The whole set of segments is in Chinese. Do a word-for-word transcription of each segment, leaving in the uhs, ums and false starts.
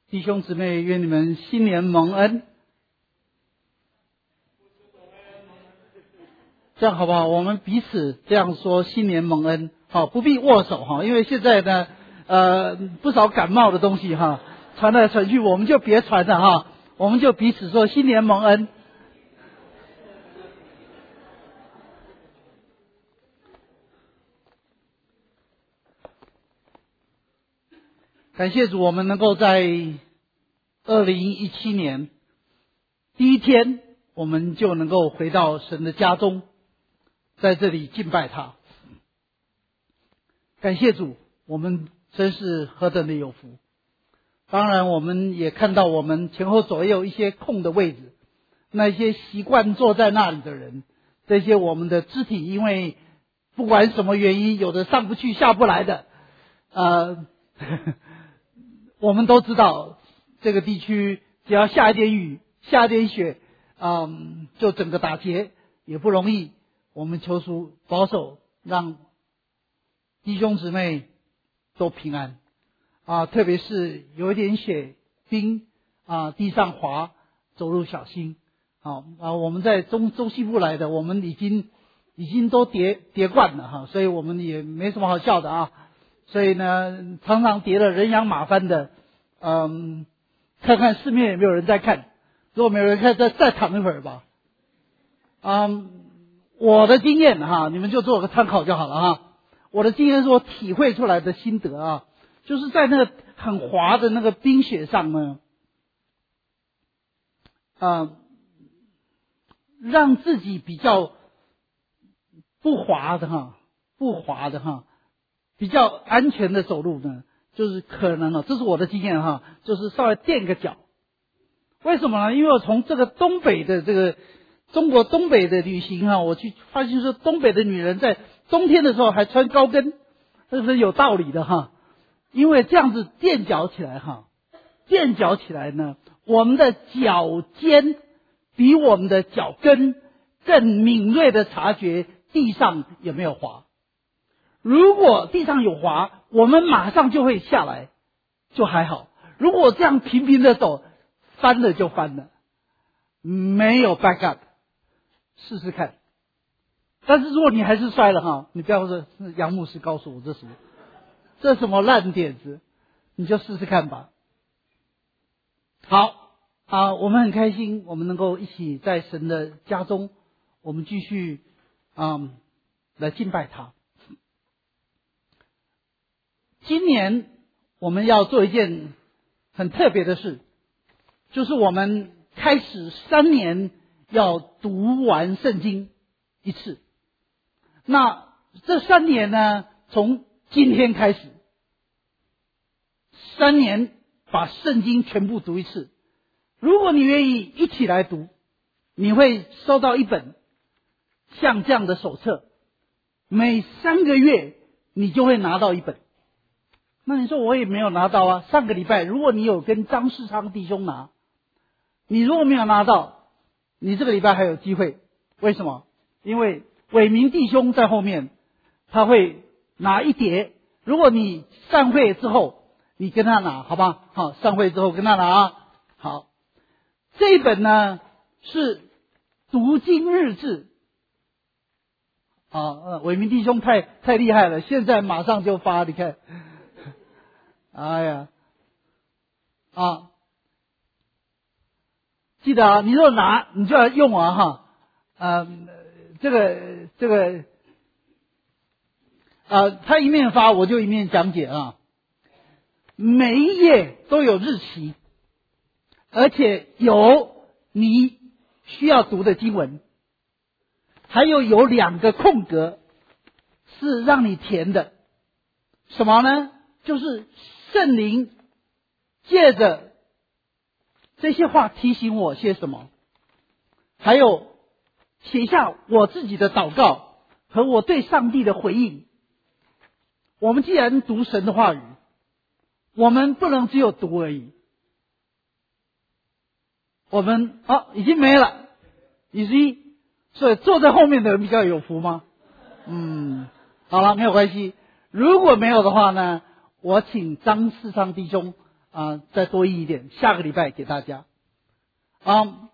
弟兄姊妹，愿你们新年蒙恩。这样好不好？我们彼此这样说，新年蒙恩，好，不必握手哈，因为现在呢，呃，不少感冒的东西哈，传来传去，我们就别传了哈，我们就彼此说新年蒙恩。感谢主，我们能够在二零一七年第一天，我们就能够回到神的家中，在这里敬拜他。感谢主，我们真是何等的有福。当然我们也看到我们前后左右一些空的位置，那些习惯坐在那里的人，这些我们的肢体因为不管什么原因，有的上不去下不来的，呃我们都知道这个地区只要下一点雨下一点雪，嗯，就整个打结也不容易。我们求主保守，让弟兄姊妹都平安啊！特别是有一点雪冰啊，地上滑，走路小心。好啊，我们在中中西部来的，我们已经已经都跌跌惯了哈，所以我们也没什么好笑的啊。所以呢，常常跌了人仰马翻的，嗯，看看四面有没有人在看，如果没有人看，再再躺一会儿吧。嗯，我的经验哈，你们就做个参考就好了哈。我的经验是我体会出来的心得啊，就是在那个很滑的那个冰雪上呢，啊，让自己比较不滑的哈，不滑的哈。比较安全的走路呢，就是可能啊，这是我的经验哈，就是稍微垫个脚。为什么呢？因为我从这个东北的这个中国东北的旅行哈，我去发现说东北的女人在冬天的时候还穿高跟，这是有道理的哈。因为这样子垫脚起来哈，垫脚起来呢，我们的脚尖比我们的脚跟更敏锐的察觉地上有没有滑。如果地上有滑，我们马上就会下来，就还好。如果这样平平的走，翻了就翻了，没有 back up， 试试看。但是如果你还是摔了哈，你不要说是杨牧师告诉我这什么，这什么烂点子，你就试试看吧。好啊，我们很开心，我们能够一起在神的家中，我们继续嗯来敬拜他。今年我们要做一件很特别的事，就是我们开始三年要读完圣经一次。那这三年呢，从今天开始，三年把圣经全部读一次。如果你愿意一起来读，你会收到一本像这样的手册，每三个月你就会拿到一本。那你说我也没有拿到啊，上个礼拜如果你有跟张世昌弟兄拿，你如果没有拿到，你这个礼拜还有机会。为什么？因为伟明弟兄在后面，他会拿一叠，如果你散会之后你跟他拿，好吧？好，散会之后跟他拿啊。好，这一本呢是读经日志啊，伟明弟兄太太厉害了，现在马上就发，你看。哎呀，啊，记得啊，你若拿，你就要用啊哈，呃，这个这个，呃，他一面发，我就一面讲解啊。每一页都有日期，而且有你需要读的经文，还有有两个空格是让你填的，什么呢？就是圣灵借着这些话提醒我些什么，还有写下我自己的祷告和我对上帝的回应。我们既然读神的话语，我们不能只有读而已。我们啊已经没了，以及所以坐在后面的人比较有福吗？嗯，好了，没有关系。如果没有的话呢，我请张世昌弟兄啊、 啊再多译一点，下个礼拜给大家啊。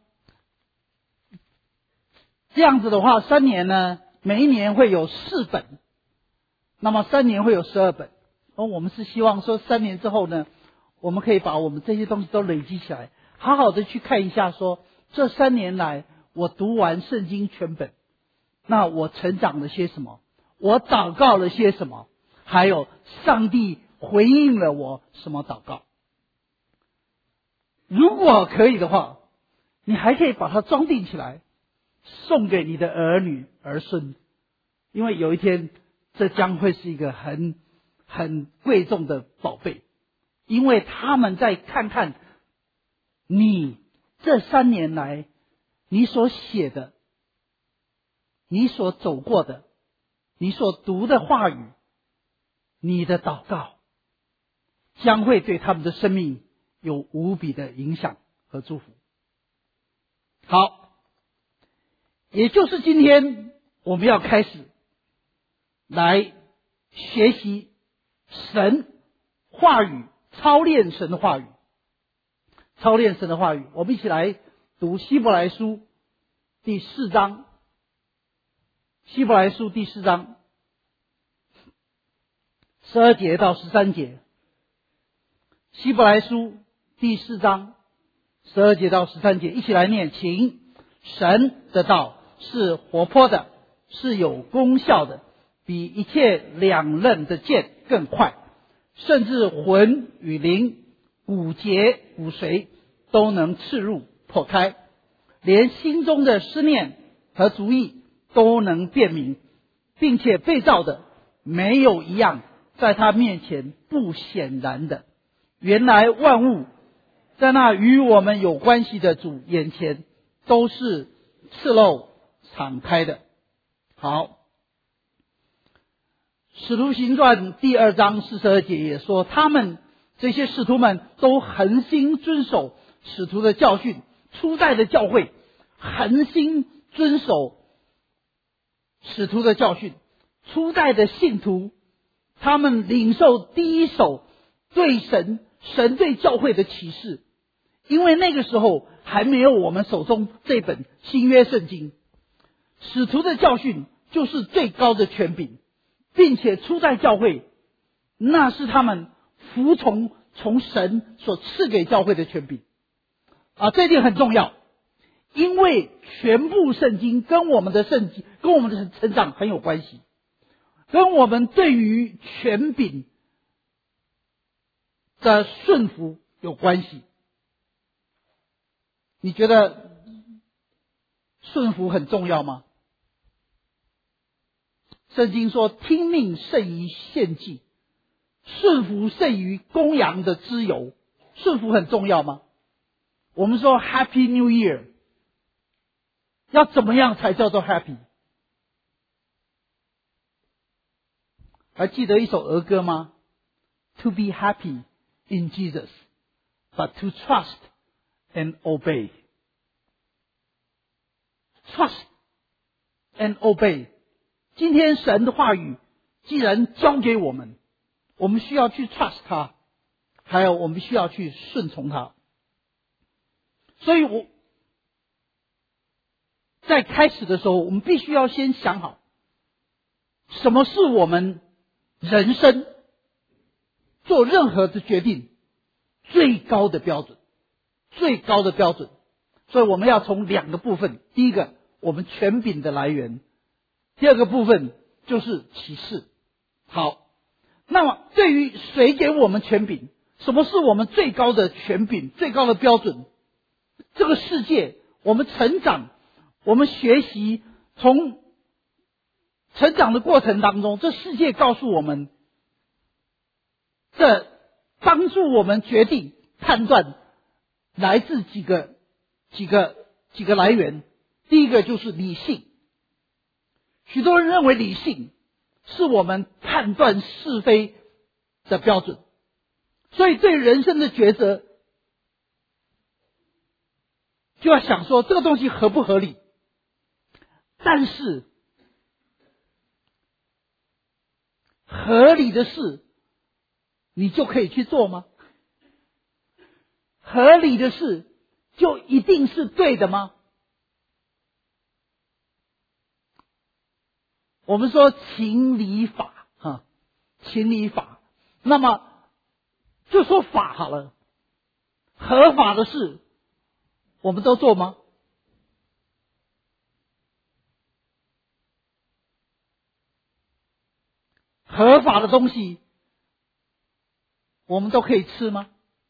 这样子的话，三年呢，每一年会有四本，那么三年会有十二本。而我们是希望说，三年之后呢，我们可以把我们这些东西都累积起来，好好的去看一下说，这三年来我读完圣经全本，那我成长了些什么，我祷告了些什么，还有上帝回应了我什么祷告。如果可以的话，你还可以把它装订起来，送给你的儿女儿孙，因为有一天这将会是一个很很贵重的宝贝，因为他们再看看你这三年来你所写的，你所走过的，你所读的话语，你的祷告，将会对他们的生命有无比的影响和祝福。好，也就是今天我们要开始来学习神话语，操练神的话语，操练神的话语。我们一起来读希伯来书第四章，希伯来书第四章十二节到十三节。希伯来书第四章十二节到十三节，一起来念，请。神的道是活泼的，是有功效的，比一切两刃的剑更快，甚至魂与灵、骨节骨髓都能刺入破开，连心中的思念和主意都能辨明，并且被造的没有一样在他面前不显然的。原来万物在那与我们有关系的主眼前都是赤露敞开的。好，使徒行传第二章四十二节也说，他们这些使徒们都恒心遵守使徒的教训。初代的教会恒心遵守使徒的教训，初代的信徒他们领受第一手对神神对教会的启示，因为那个时候还没有我们手中这本新约圣经。使徒的教训就是最高的权柄，并且初代教会那是他们服从从神所赐给教会的权柄啊，这一点很重要，因为全部圣经跟我们的圣经跟我们的成长很有关系，跟我们对于权柄的顺服有关系。你觉得顺服很重要吗？圣经说听命胜于献祭，顺服胜于公羊的脂油。顺服很重要吗？我们说 Happy New Year， 要怎么样才叫做 Happy？ 还记得一首儿歌吗？ To be happy in Jesus, but to trust and obey. Trust and obey. 今天神的话语既然交给我们，我们需要去 trust 他，还有我们需要去顺从他。所以我在开始的时候，我们必须要先想好，什么是我们人生做任何的决定最高的标准，最高的标准。所以我们要从两个部分，第一个我们权柄的来源，第二个部分就是启示。好，那么对于谁给我们权柄，什么是我们最高的权柄，最高的标准？这个世界我们成长，我们学习，从成长的过程当中，这世界告诉我们，这帮助我们决定判断来自几个几个几个来源。第一个就是理性，许多人认为理性是我们判断是非的标准，所以对人生的抉择就要想说这个东西合不合理。但是合理的事你就可以去做吗？ 合理的事就一定是对的吗？我们说情理法哈，情理法，那么就说法好了，合法的事我们都做吗？合法的东西我们都可以吃吗？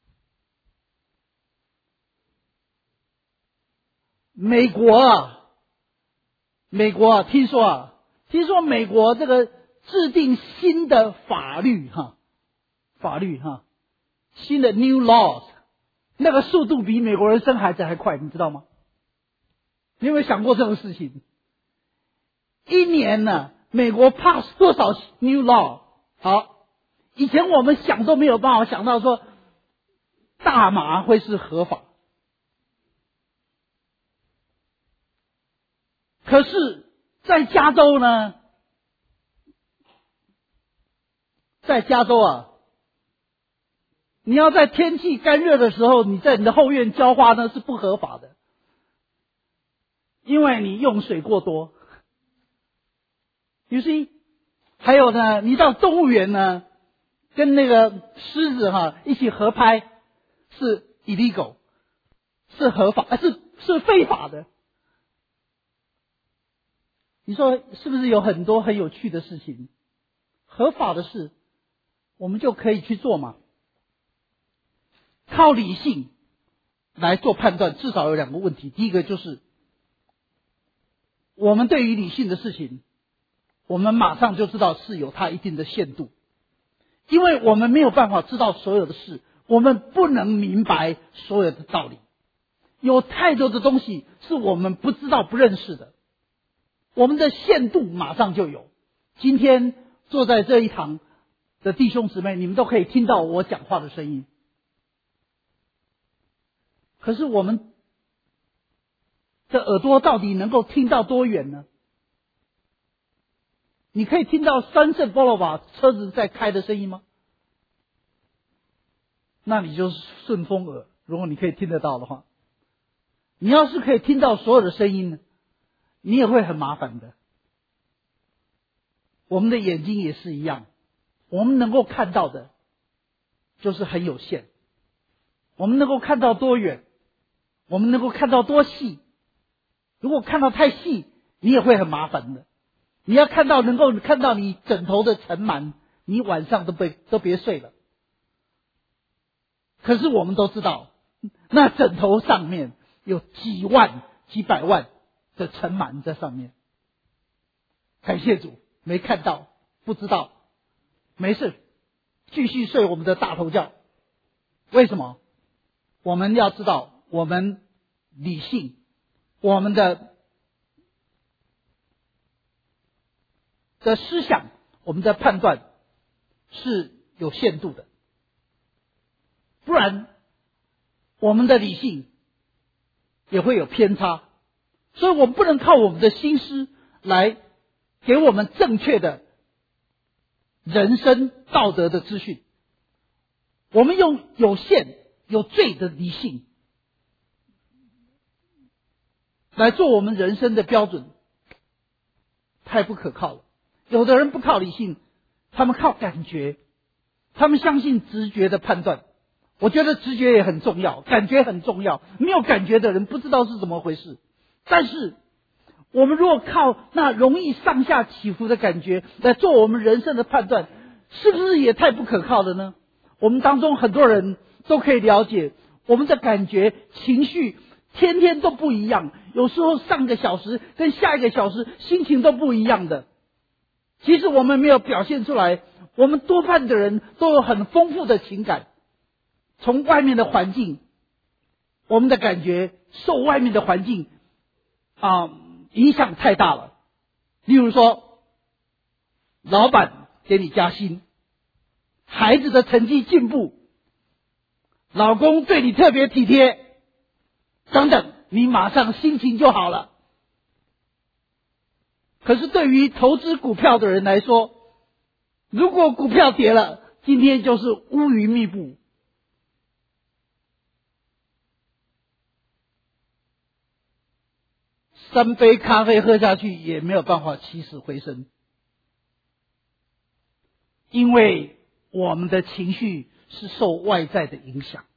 美国啊，美国啊，听说啊，听说美国这个制定新的法律哈，法律哈，新的 new laws， 那个速度比美国人生孩子还快，你知道吗？你有没有想过这种事情？一年呢，美国 pass 多少 new law？ 好，以前我们想都没有办法想到说大麻会是合法。可是在加州呢，在加州啊，你要在天气干热的时候，你在你的后院浇花呢是不合法的，因为你用水过多。You see？ 还有呢，你到动物园呢，跟那个狮子哈一起合拍是 illegal， 是合法，是是非法的。你说是不是有很多很有趣的事情，合法的事我们就可以去做嘛？靠理性来做判断，至少有两个问题。第一个就是我们对于理性的事情，我们马上就知道是有它一定的限度，因为我们没有办法知道所有的事，我们不能明白所有的道理，有太多的东西是我们不知道不认识的，我们的限度马上就有。今天坐在这一堂的弟兄姊妹，你们都可以听到我讲话的声音，可是我们的耳朵到底能够听到多远呢？你可以听到Sunset Boulevard车子在开的声音吗？那你就是顺风耳，如果你可以听得到的话。你要是可以听到所有的声音呢，你也会很麻烦的。我们的眼睛也是一样，我们能够看到的就是很有限，我们能够看到多远，我们能够看到多细，如果看到太细，你也会很麻烦的。你要看到能够看到你枕头的尘螨，你晚上都别都别睡了。可是我们都知道，那枕头上面有几万几百万的尘螨在上面。感谢主，没看到，不知道，没事，继续睡我们的大头觉。为什么？我们要知道，我们理性，我们的的思想，我们的判断是有限度的，不然我们的理性也会有偏差。所以我们不能靠我们的心思来给我们正确的人生道德的资讯，我们用有限有罪的理性来做我们人生的标准，太不可靠了。有的人不靠理性，他们靠感觉，他们相信直觉的判断。我觉得直觉也很重要，感觉很重要，没有感觉的人不知道是怎么回事。但是我们如果靠那容易上下起伏的感觉来做我们人生的判断，是不是也太不可靠了呢？我们当中很多人都可以了解，我们的感觉情绪天天都不一样，有时候上个小时跟下一个小时心情都不一样的。其实我们没有表现出来，我们多半的人都有很丰富的情感，从外面的环境，我们的感觉受外面的环境啊影响太大了。例如说，老板给你加薪，孩子的成绩进步，老公对你特别体贴，等等，你马上心情就好了。可是对于投资股票的人来说，如果股票跌了，今天就是乌云密布， 三杯咖啡喝下去也没有办法起死回生，因为我们的情绪是受外在的影响，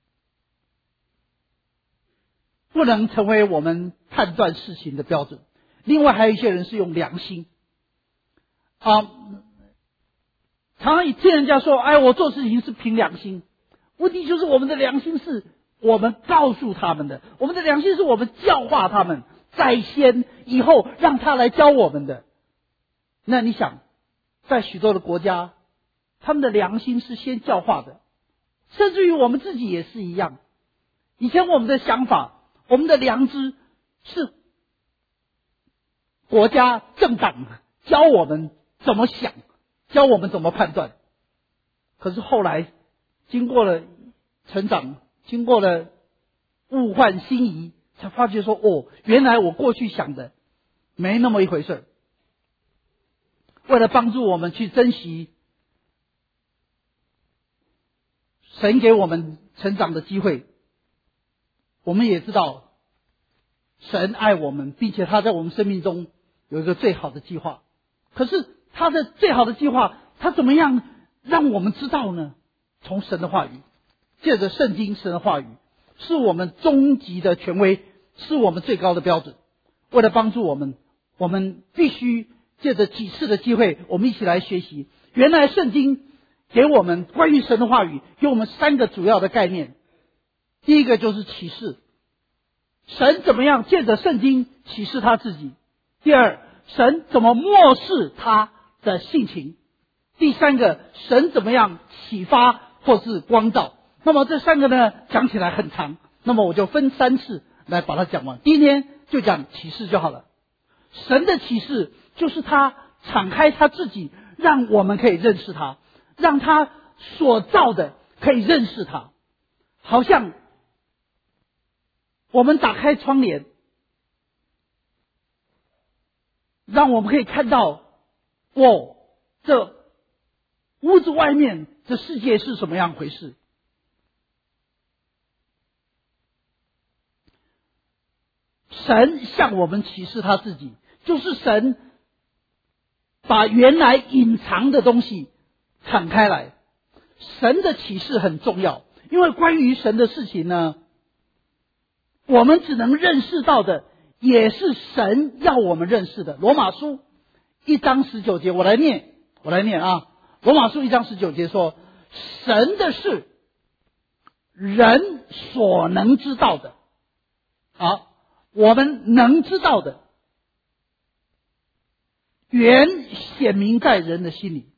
不能成为我们判断事情的标准。另外还有一些人是用良心啊，常常听人家说，哎，我做事情是凭良心。问题就是我们的良心是我们告诉他们的，我们的良心是我们教化他们，在先以后让他来教我们的。那你想，在许多的国家，他们的良心是先教化的，甚至于我们自己也是一样。以前我们的想法，我们的良知是国家政党教我们怎么想，教我们怎么判断。可是后来经过了成长，经过了物换星移，才发觉说，哦，原来我过去想的没那么一回事。为了帮助我们去珍惜神给我们成长的机会，我们也知道神爱我们，并且他在我们生命中有一个最好的计划。可是他的最好的计划，他怎么样让我们知道呢？从神的话语，借着圣经，神的话语是我们终极的权威，是我们最高的标准。为了帮助我们，我们必须借着启示的机会，我们一起来学习。原来圣经给我们关于神的话语，给我们三个主要的概念。第一个就是启示，神怎么样借着圣经启示他自己。第二，神怎么漠视他的性情。第三个，神怎么样启发或是光照。那么这三个呢，讲起来很长，那么我就分三次来把它讲完。第一天就讲启示就好了。神的启示就是他敞开他自己，让我们可以认识他，让他所造的可以认识他。好像我们打开窗帘，让我们可以看到，哦，这屋子外面这世界是什么样回事。神向我们启示他自己，就是神把原来隐藏的东西敞开来。神的启示很重要，因为关于神的事情呢，我们只能认识到的也是神要我们认识的。罗马书一章十九节，我来念我来念啊。罗马书一章十九节说，神的事人所能知道的，好，我们能知道的原显明在人的心里，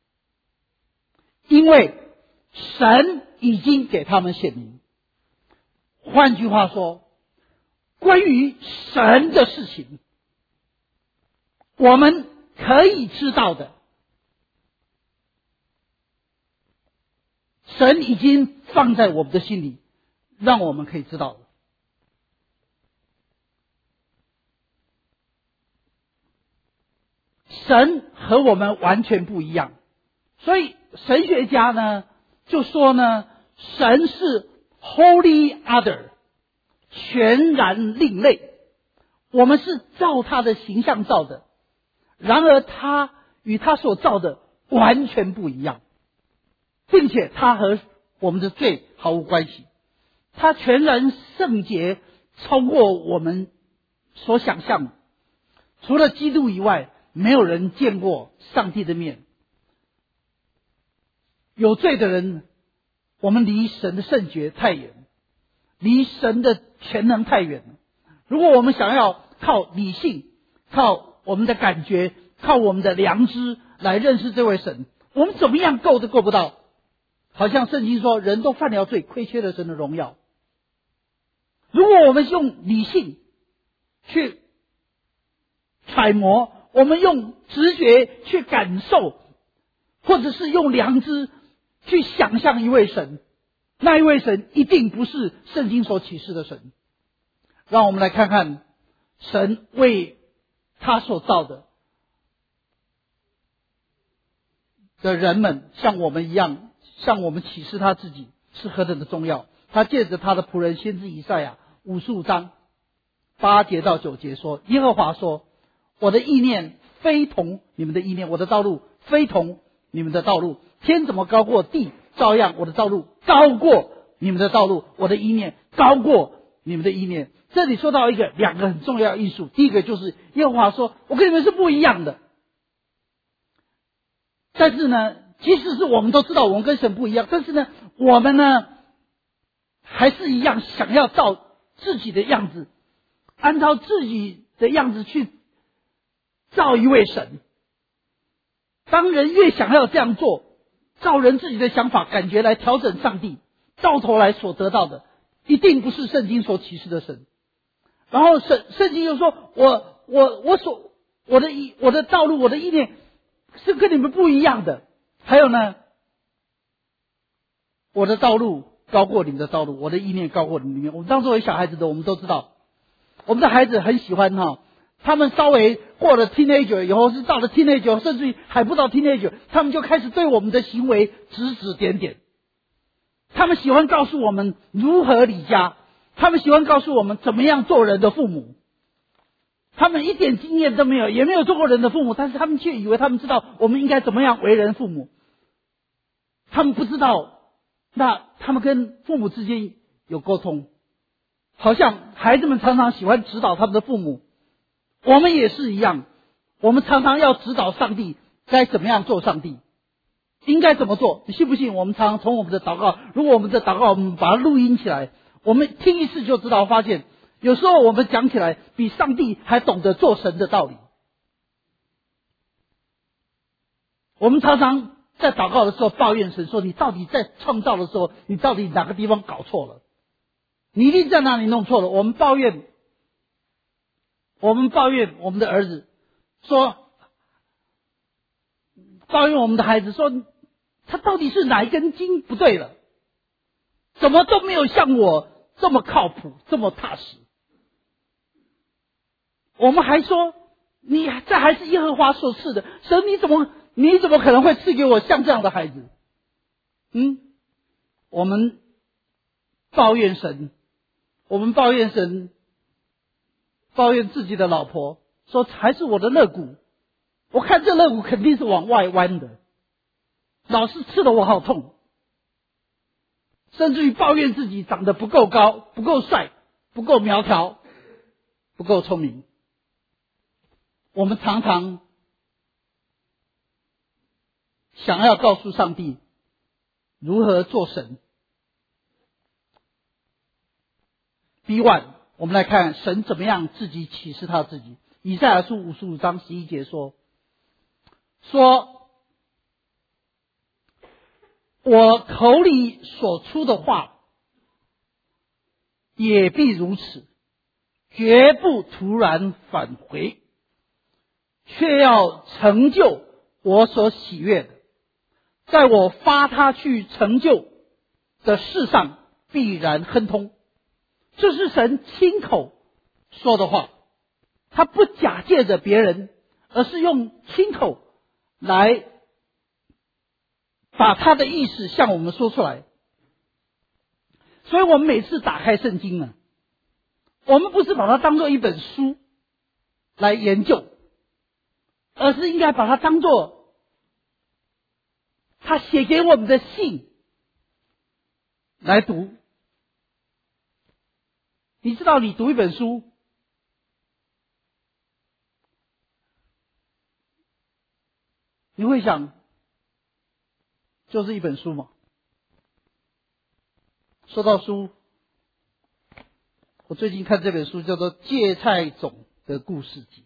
因为神已经给他们显明。换句话说，关于神的事情，我们可以知道的，神已经放在我们的心里，让我们可以知道的。神和我们完全不一样，所以神学家呢就说呢，神是 wholly other， 全然另类。我们是照他的形象造的，然而他与他所造的完全不一样，并且他和我们的罪毫无关系。他全然圣洁，超过我们所想象的。除了基督以外，没有人见过上帝的面。有罪的人，我们离神的圣洁太远，离神的全能太远了。如果我们想要靠理性，靠我们的感觉，靠我们的良知来认识这位神，我们怎么样够都够不到。好像圣经说，人都犯了罪，亏缺了神的荣耀。如果我们用理性去揣摩，我们用直觉去感受，或者是用良知去想象一位神，那一位神一定不是圣经所启示的神。让我们来看看神为他所造的的人们，像我们一样，向我们启示他自己是何等的重要。他借着他的仆人先知以赛亚五十五章八节到九节说，耶和华说，我的意念非同你们的意念，我的道路非同你们的道路。天怎么高过地，照样我的道路高过你们的道路，我的意念高过你们的意念。这里说到一个两个很重要的因素，第一个就是耶和华说，我跟你们是不一样的。但是呢，即使是我们都知道我们跟神不一样，但是呢，我们呢还是一样想要照自己的样子，按照自己的样子去造一位神。当人越想要这样做，照人自己的想法感觉来调整上帝，到头来所得到的一定不是圣经所启示的神。然后圣圣经又说，我我我所我的意我的道路我的意念是跟你们不一样的。还有呢，我的道路高过你们的道路，我的意念高过你们的意念。我们当作为小孩子的，我们都知道，我们的孩子很喜欢哈，他们稍微过了 teenager 以后，是到了 teenager 甚至于还不到 teenager， 他们就开始对我们的行为指指点点。他们喜欢告诉我们如何理家，他们喜欢告诉我们怎么样做人的父母。他们一点经验都没有，也没有做过人的父母，但是他们却以为他们知道我们应该怎么样为人父母。他们不知道，那他们跟父母之间有沟通，好像孩子们常常喜欢指导他们的父母，我们也是一样，我们常常要指导上帝该怎么样做，上帝应该怎么做。你信不信？我们常常从我们的祷告，如果我们的祷告我们把它录音起来，我们听一次就知道，发现有时候我们讲起来比上帝还懂得做神的道理。我们常常在祷告的时候抱怨神，说你到底在创造的时候，你到底哪个地方搞错了？你一定在哪里弄错了。我们抱怨，我们抱怨我们的儿子，说抱怨我们的孩子，说他到底是哪一根筋不对了？怎么都没有像我这么靠谱，这么踏实？我们还说，你这还是耶和华所赐的，神你怎么你怎么可能会赐给我像这样的孩子？嗯，我们抱怨神，我们抱怨神，抱怨自己的老婆，说还是我的肋骨，我看这肋骨肯定是往外弯的，老是刺得我好痛。甚至于抱怨自己长得不够高，不够帅，不够苗条，不够聪明。我们常常想要告诉上帝如何做神。B 一 我们来看神怎么样自己启示他自己。以赛亚书五十五章十一节说，说我口里所出的话也必如此，绝不突然返回，却要成就我所喜悦的，在我发他去成就的事上必然亨通。这是神亲口说的话，他不假借着别人，而是用亲口来把他的意思向我们说出来。所以我们每次打开圣经呢，我们不是把它当作一本书来研究，而是应该把它当作他写给我们的信来读。你知道你读一本书，你会想就是一本书吗？说到书，我最近看这本书叫做《芥菜种的故事集》，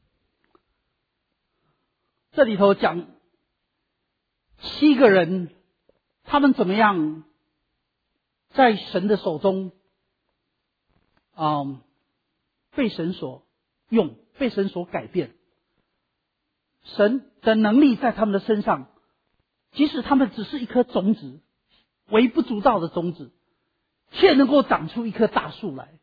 这里头讲七个人，他们怎么样在神的手中嗯，被神所用，被神所改变。神的能力在他们的身上，即使他们只是一颗种子，微不足道的种子，却能够长出一棵大树来。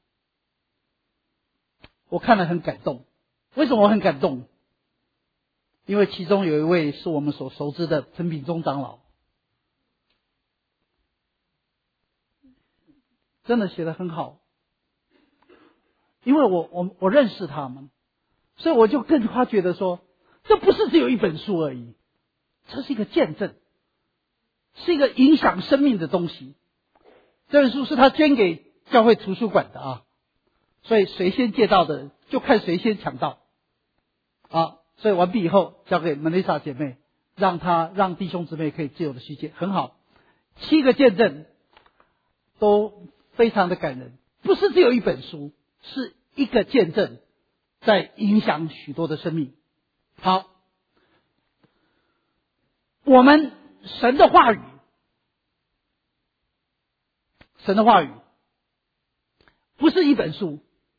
我看了很感动。为什么我很感动？因为其中有一位是我们所熟知的陈炳忠长老，真的写得很好。 因为我我我认识他们，所以我就更发觉得说，这不是只有一本书而已，这是一个见证，是一个影响生命的东西。这本书是他捐给教会图书馆的啊，所以谁先借到的就看谁先抢到啊。所以完毕以后交给 Melissa 姐妹，让她让弟兄姊妹可以自由的去借，很好。七个见证都非常的感人，不是只有一本书，是一个见证在影响许多的生命。好，我们神的话语，神的话语不是一本书。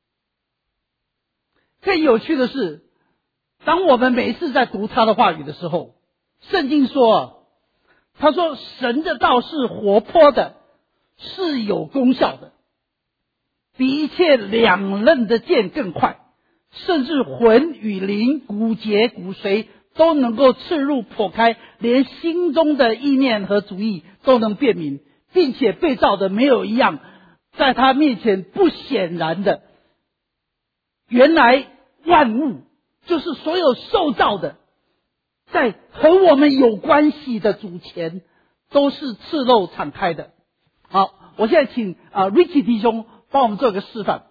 更有趣的是，当我们每一次在读他的话语的时候，圣经说，他说神的道是活泼的，是有功效的，比一切两刃的剑更快，甚至魂与灵、骨节骨髓都能够刺入剖开，连心中的意念和主意都能辨明，并且被造的没有一样在他面前不显然的。原来万物，就是所有受造的，在和我们有关系的主前都是赤露敞开的。好，我现在请啊、呃、Ricky 弟兄帮我们做个示范。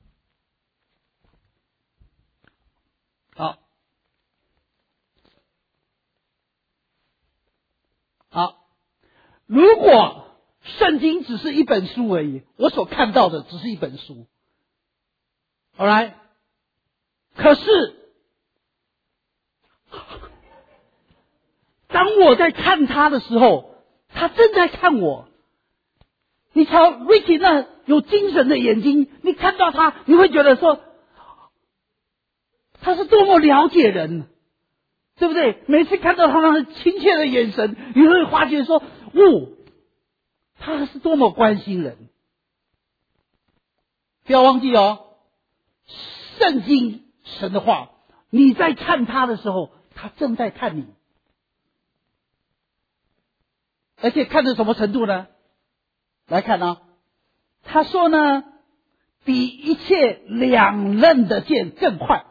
好，好，如果圣经只是一本书而已，我所看到的只是一本书 ，Alright， 可是当我在看他的时候，他正在看我。你瞧 Ricky 那有精神的眼睛，你看到他，你会觉得说，他是多么了解人，对不对？每次看到他那亲切的眼神，你会发觉说，哦，他是多么关心人。不要忘记哦，圣经神的话，你在看他的时候，他正在看你。而且看到什么程度呢？来看啊，他说呢，比一切两刃的剑更快，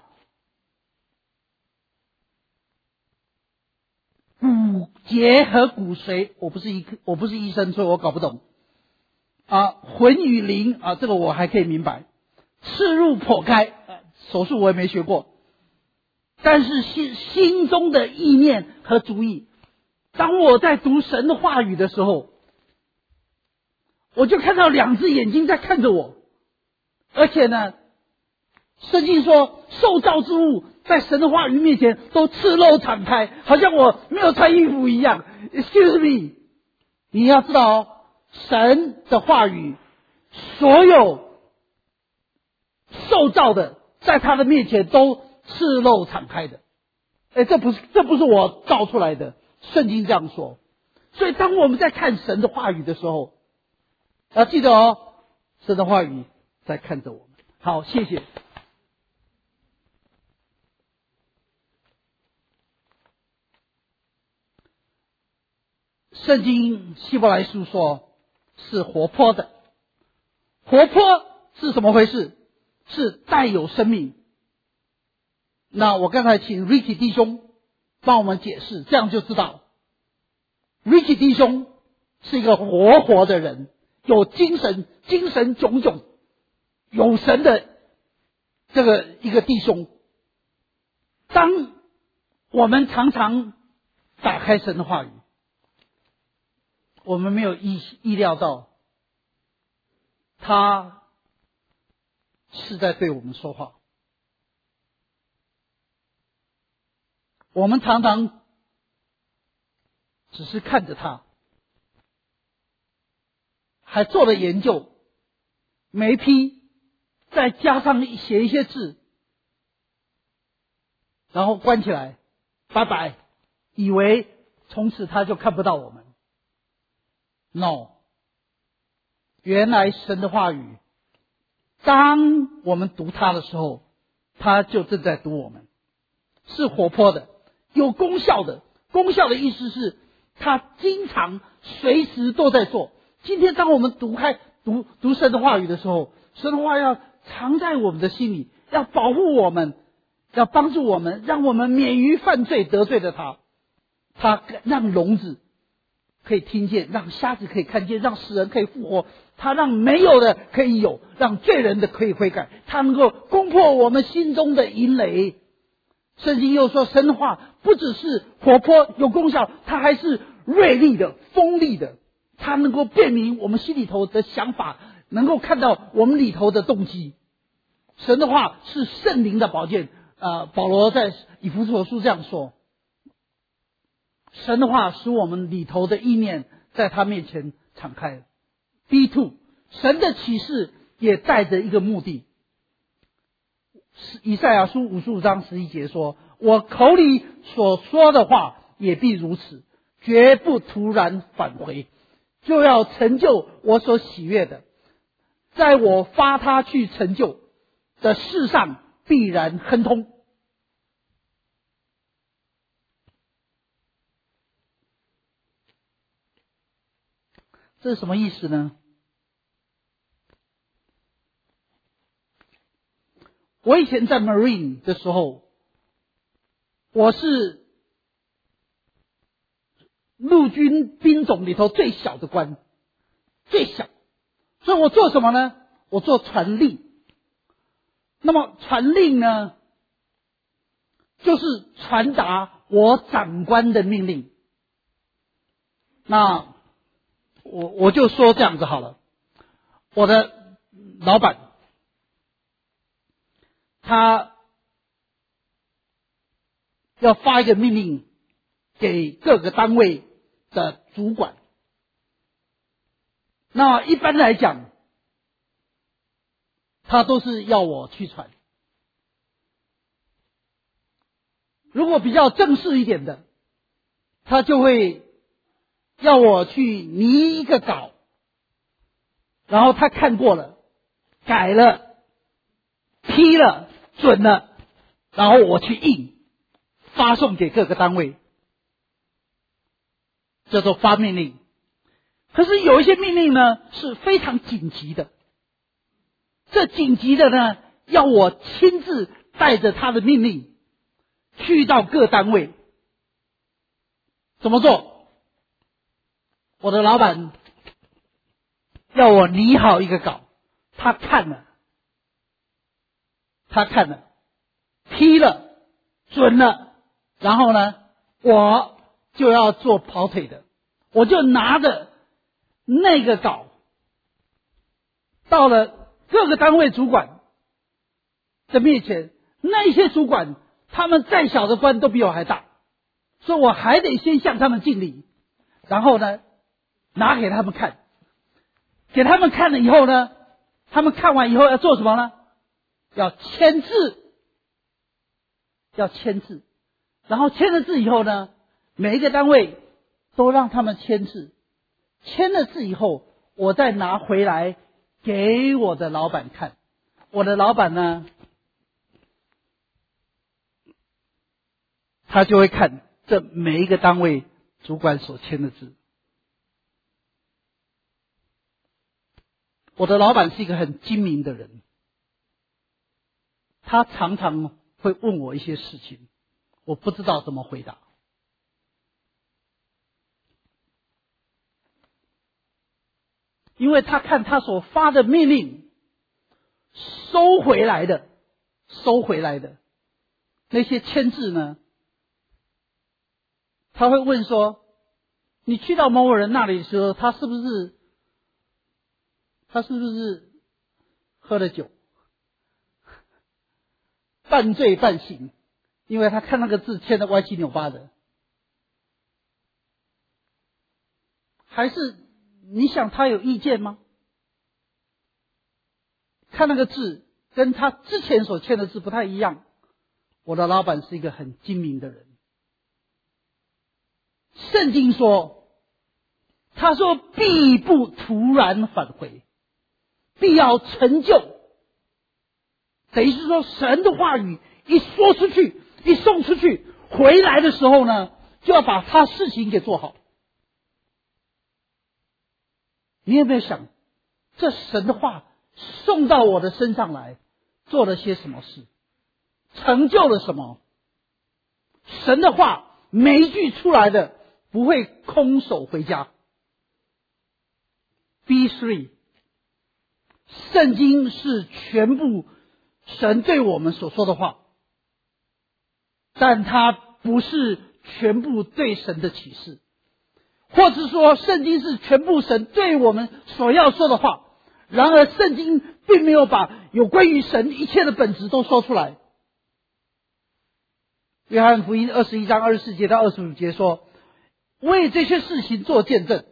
骨节和骨髓，我不是医我不是医生，所以我搞不懂啊。魂与灵啊，这个我还可以明白。刺入剖开，啊、手术我也没学过，但是心心中的意念和主意，当我在读神的话语的时候，我就看到两只眼睛在看着我，而且呢，圣经说受造之物在神的话语面前都赤露敞开，好像我没有穿衣服一样。Excuse me， 你要知道哦，神的话语，所有受造的在他的面前都赤露敞开的。哎，这不是这不是我造出来的，圣经这样说。所以当我们在看神的话语的时候，要记得哦，神的话语在看着我们。好，谢谢。圣经希伯来书说是活泼的，活泼是怎么回事？是带有生命。那我刚才请 Ricky 弟兄帮我们解释，这样就知道 Ricky 弟兄是一个活活的人，有精神，精神炯炯，有神的这个一个弟兄。当我们常常打开神的话语，我们没有意意料到他是在对我们说话。我们常常只是看着他，还做了研究，每一批再加上写一些字，然后关起来，拜拜，以为从此他就看不到我们。No， 原来神的话语，当我们读它的时候，他就正在读我们，是活泼的，有功效的。功效的意思是他经常随时都在做。今天当我们读开读读神的话语的时候，神的话要藏在我们的心里，要保护我们，要帮助我们，让我们免于犯罪得罪了他。他让聋子可以听见，让瞎子可以看见，让死人可以复活，他让没有的可以有，让罪人的可以悔改，他能够攻破我们心中的淫雷。圣经又说，神的话不只是活泼有功效，它还是锐利的、锋利的，它能够辨明我们心里头的想法，能够看到我们里头的动机。神的话是圣灵的宝剑，呃，保罗在以弗所书这样说，神的话使我们里头的意念在他面前敞开。 B 二 神的启示也带着一个目的。以赛亚书五十五章十一节说，我口里所说的话也必如此，绝不突然返回，就要成就我所喜悦的，在我发他去成就的事上必然亨通。这是什么意思呢？我以前在 Marine 的时候，我是陆军兵种里头最小的官，最小。所以我做什么呢？我做传令。那么传令呢，就是传达我长官的命令。那我我就说这样子好了，我的老板他要发一个命令给各个单位的主管，那一般来讲他都是要我去传。如果比较正式一点的，他就会要我去拟一个稿，然后他看过了，改了，批了，准了，然后我去印，发送给各个单位，叫做发命令。可是有一些命令呢是非常紧急的，这紧急的呢要我亲自带着他的命令去到各单位。怎么做？我的老板要我拟好一个稿，他看了，他看了，批了，准了，然后呢，我就要做跑腿的，我就拿着那个稿到了各个单位主管的面前，那些主管他们再小的官都比我还大，所以我还得先向他们敬礼，然后呢拿给他们看，给他们看了以后呢，他们看完以后要做什么呢？要签字，要签字，然后签了字以后呢，每一个单位都让他们签字，签了字以后，我再拿回来给我的老板看。我的老板呢，他就会看这每一个单位主管所签的字。我的老板是一个很精明的人，他常常会问我一些事情，我不知道怎么回答。因为他看他所发的命令收回来的，收回来的那些签字呢，他会问说，你去到某某人那里的时候，他是不是他是不是喝了酒，半醉半醒？因为他看那个字签的歪七扭八的。还是你想他有意见吗？看那个字跟他之前所签的字不太一样。我的老板是一个很精明的人。圣经说，他说必不突然返回，必要成就。等于是说，神的话语一说出去，一送出去，回来的时候呢，就要把他事情给做好。你有没有想，这神的话送到我的身上来， 做了些什么事，成就了什么。神的话每一句出来的不会空手回家。 B 三 圣经是全部神对我们所说的话，但它不是全部对神的启示，或者说圣经是全部神对我们所要说的话。然而圣经并没有把有关于神一切的本质都说出来。约翰福音二十一章二十四节到二十五节说，为这些事情做见证。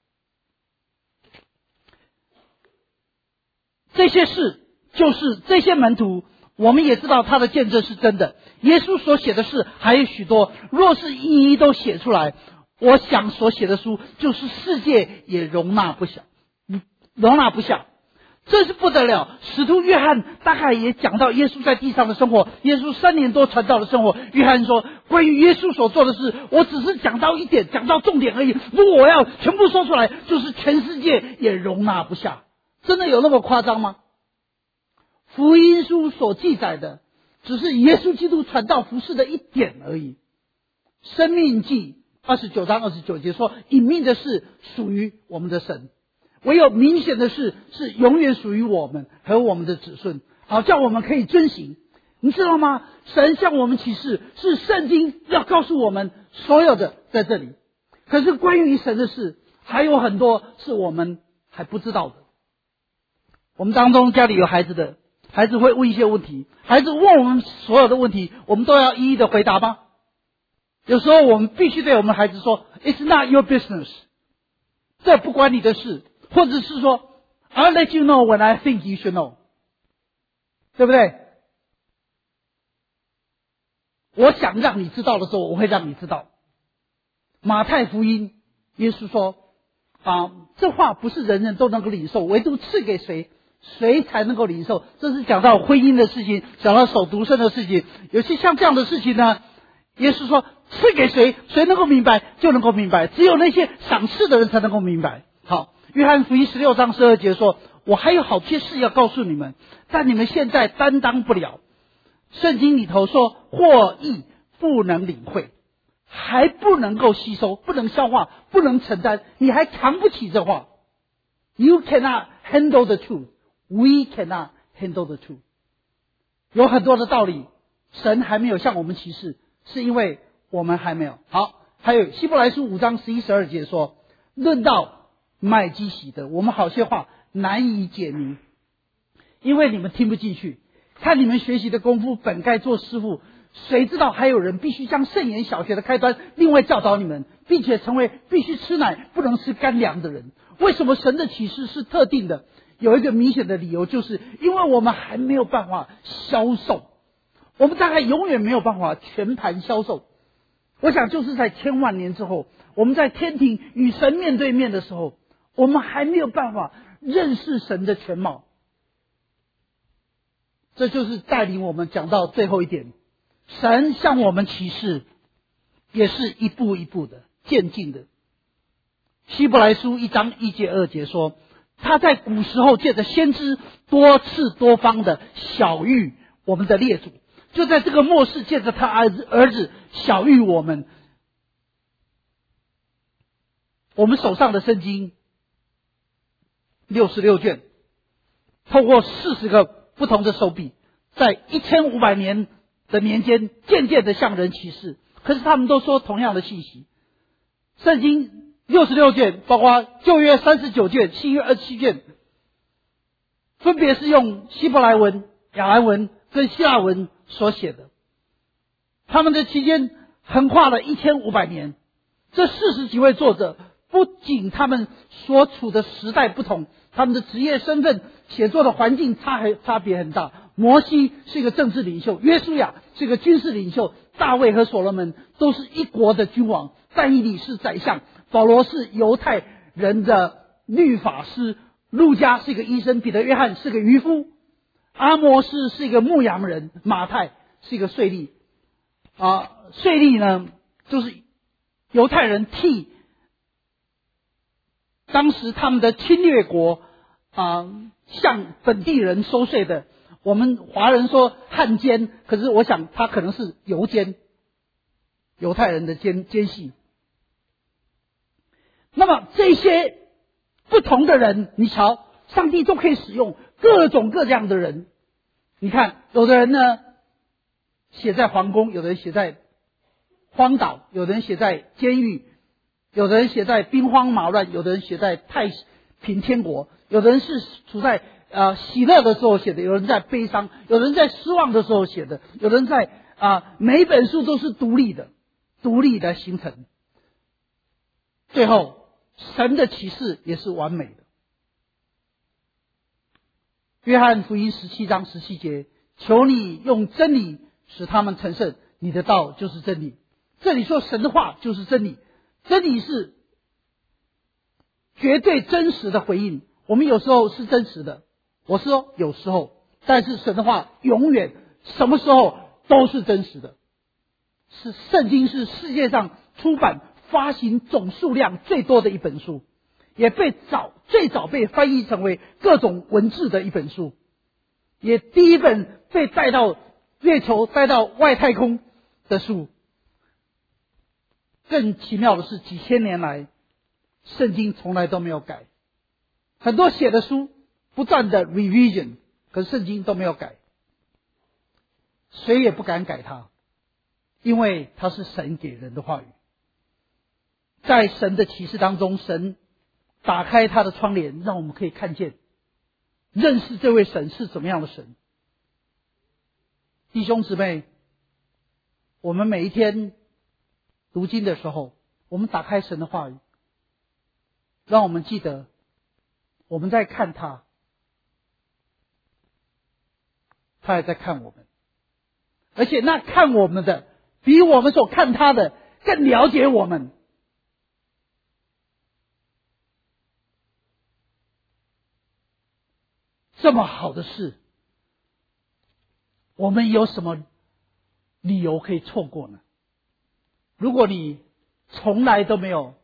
这些事就是这些门徒，我们也知道他的见证是真的。耶稣所写的事还有许多，若是一一都写出来，我想所写的书就是世界也容纳不下，容纳不下。这是不得了。使徒约翰大概也讲到耶稣在地上的生活，耶稣三年多传道的生活。约翰说，关于耶稣所做的事，我只是讲到一点，讲到重点而已。如果我要全部说出来，就是全世界也容纳不下。真的有那么夸张吗？福音书所记载的只是耶稣基督传道服事的一点而已。申命记二十九章二十九节说，隐秘的事属于我们的神，唯有明显的事是永远属于我们和我们的子孙，好叫我们可以遵行。你知道吗？神向我们启示，是圣经要告诉我们所有的在这里。可是关于神的事还有很多是我们还不知道的。我们当中家里有孩子的，孩子会问一些问题，孩子问我们所有的问题，我们都要一一的回答吗？有时候我们必须对我们孩子说 It's not your business， 这不关你的事，或者是说 I'll let you know when I think you should know， 对不对？我想让你知道的时候，我会让你知道。马太福音耶稣说啊，这话不是人人都能够领受，唯独赐给谁谁才能够领受。这是讲到婚姻的事情，讲到守独身的事情。有些像这样的事情呢，耶稣说赐给谁谁能够明白就能够明白，只有那些赏赐的人才能够明白。好，约翰福音十六章十二节说，我还有好些事要告诉你们，但你们现在担当不了。圣经里头说，或义不能领会，还不能够吸收，不能消化，不能承担，你还扛不起这话。You cannot handle the truth. We cannot handle the truth. 有很多的道理，神还没有向我们启示，是因为我们还没有。好，还有希伯来书五章十一十二节说，论到麦基洗德，我们好些话难以解明，因为你们听不进去。看你们学习的功夫，本该做师傅，谁知道还有人必须将圣言小学的开端另外教导你们，并且成为必须吃奶不能吃干粮的人。为什么神的启示是特定的？有一个明显的理由，就是因为我们还没有办法销售，我们大概永远没有办法全盘销售。我想就是在千万年之后，我们在天庭与神面对面的时候，我们还没有办法认识神的全貌。这就是带领我们讲到最后一点，神向我们启示也是一步一步的渐进的。希伯来书一章一节二节说，他在古时候借着先知多次多方的晓谕我们的列祖，就在这个末世借着他儿子儿子晓谕我们。我们手上的圣经六十六卷，透过四十个不同的手笔，在一千五百年的年间渐渐的向人启示，可是他们都说同样的信息。圣经六十六卷，包括旧约三十九卷、新约二十七卷，分别是用希伯来文、亚兰文跟希腊文所写的。他们的期间横跨了一千五百年。这四十几位作者，不仅他们所处的时代不同，他们的职业身份、写作的环境差很差别很大。摩西是一个政治领袖，约书亚是一个军事领袖，大卫和所罗门都是一国的君王，但以理是宰相，保罗是犹太人的律法师，路加是一个医生，彼得约翰是个渔夫，阿摩斯是一个牧羊人，马太是一个税吏。啊，税吏呢，就是犹太人替当时他们的侵略国啊向本地人收税的。 我们华人说汉奸，可是我想他可能是犹奸，犹太人的奸奸细。那么这些不同的人，你瞧，上帝都可以使用各种各样的人。你看，有的人呢写在皇宫，有的人写在荒岛，有的人写在监狱，有的人写在兵荒马乱，有的人写在太平天国，有的人是处在呃喜乐的时候写的，有人在悲伤，有人在失望的时候写的，有人在啊、呃、每一本书都是独立的，独立的形成。最后，神的启示也是完美的。约翰福音十七章十七节，求你用真理使他们成圣，你的道就是真理。这里说神的话就是真理，真理是绝对真实的回应。我们有时候是真实的，我说有时候，但是神的话永远什么时候都是真实的。是圣经是世界上出版发行总数量最多的一本书，也被早最早被翻译成为各种文字的一本书，也第一本被带到月球带到外太空的书。更奇妙的是，几千年来圣经从来都没有改，很多写的书不断的 revision， 可是圣经都没有改，谁也不敢改它，因为它是神给人的话语。在神的启示当中，神打开他的窗帘，让我们可以看见认识这位神是怎么样的神。弟兄姊妹，我们每一天读经的时候，我们打开神的话语，让我们记得我们在看他，他也在看我们，而且那看我们的比我们所看他的更了解我们。这么好的事，我们有什么理由可以错过呢？如果你从来都没有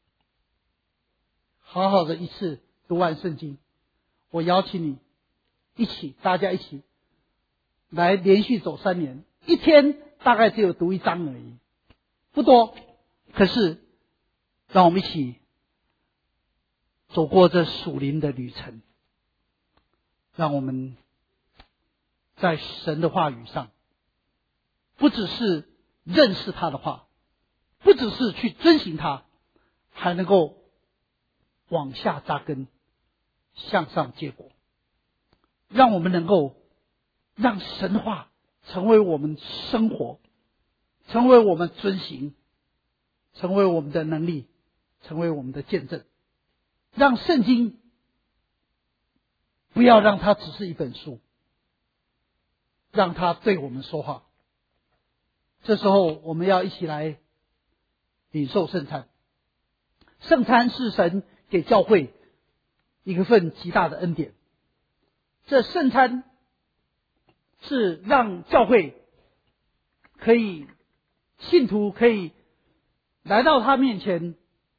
好好的一次读完圣经，我邀请你一起，大家一起来连续走三年，一天大概只有读一章而已，不多，可是让我们一起走过这属灵的旅程，让我们在神的话语上，不只是认识他的话，不只是去遵行他，还能够往下扎根，向上结果。让我们能够让神话成为我们生活，成为我们遵行，成为我们的能力，成为我们的见证。让圣经不要让它只是一本书，让它对我们说话。这时候我们要一起来领受圣餐。圣餐是神给教会一个份极大的恩典。这圣餐是让教会可以，信徒可以来到他面前，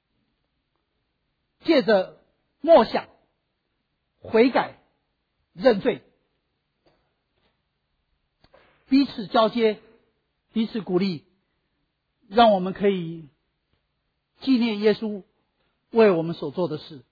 借着默想、悔改、认罪，彼此交接，彼此鼓励，让我们可以纪念耶稣为我们所做的事。